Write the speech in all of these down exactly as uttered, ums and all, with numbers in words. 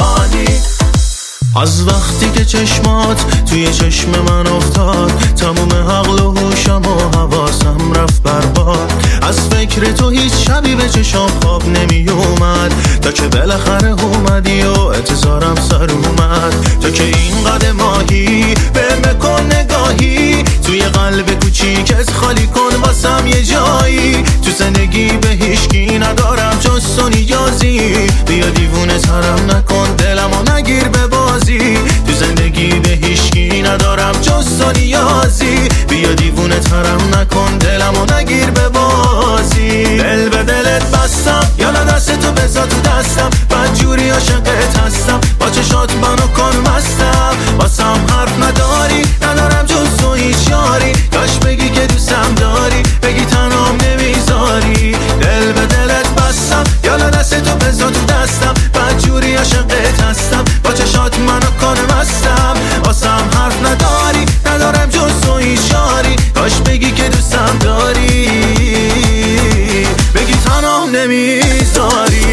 عالی. از وقتی که چشمات توی چشم من افتاد تموم عقل و هوشم و حواسم رفت برباد. از فکر تو هیچ شبی به چشام خواب نمی اومد تا که بالاخره اومدی و انتظارم سر اومد. تا که اینقدر ماهی بهم کن نگاهی توی قلب کوچیکت خالی کن واسم یه جایی. تو زندگی به هیچکی ندارم جز تو نیازی. بیا دیوونه ترم نکن دلمو نگیر به بازی. تو زندگی به هیچکی ندارم جز تو نیازی. بیا دیوونه ترم نکن دلمو نگیر به بازی. دل به دلت بستم یالا دست تو بذار تو دستم بدجوری عاشقت هستم با چشات منو کن مستم. واسم حرف نداری ندارم جز تو هیچ یاری. کاش بگی که دوستم داری بگی تنهام نمیذاری. دل به دلت بستم یالا دست تو بذار تو دستم بدجوری عاشقت هستم با چشات منو کن مستم. واسم حرف نداری ندارم جز تو هیچ یاری. کاش بگی که دوستم داری بگی تنهام نمیذاری.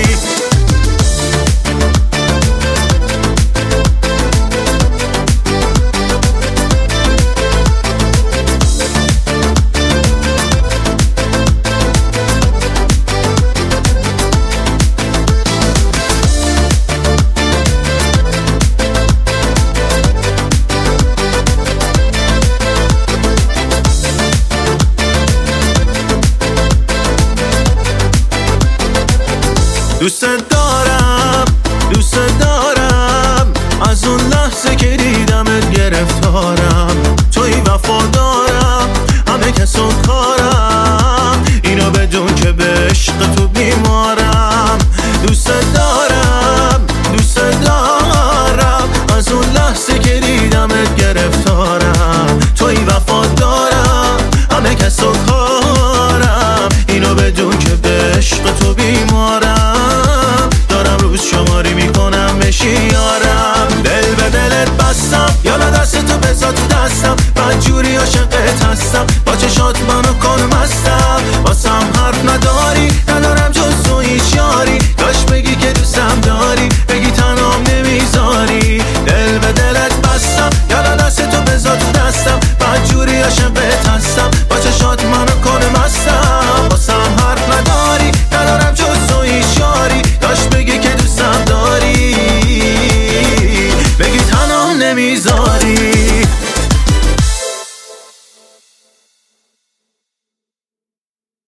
دوست دارم دوست دارم از اون لحظه که دیدمت گرفتارم. توی وفادارم همه کس و کارم اینو بدون که به عشق تو بیمارم. دوست دارم دوست دارم از اون لحظه که دیدمت گرفتارم. توی وفادارم همه کس و کارم اینو بدون که به عشق تو بیمارم. شماری میکنم بشی یارم. دل به دلت بستم یالا دست تو بذار تو دستم بدجوری عاشقت هستم با چشات منو کن مستم. واسم حرف نداری ندارم جز تو هیچ یاری. کاش بگی که دوستم داری بگی تنهام نمیذاری. دل به دلت بستم یالا دست تو بذار تو دستم بدجوری عاشقت هستم با چشات منو کن مستم. واسم حرف نداری ندارم جز تو هیچ یاری. کاش بگی که دوستم داری بگی تنهام نمیذاری.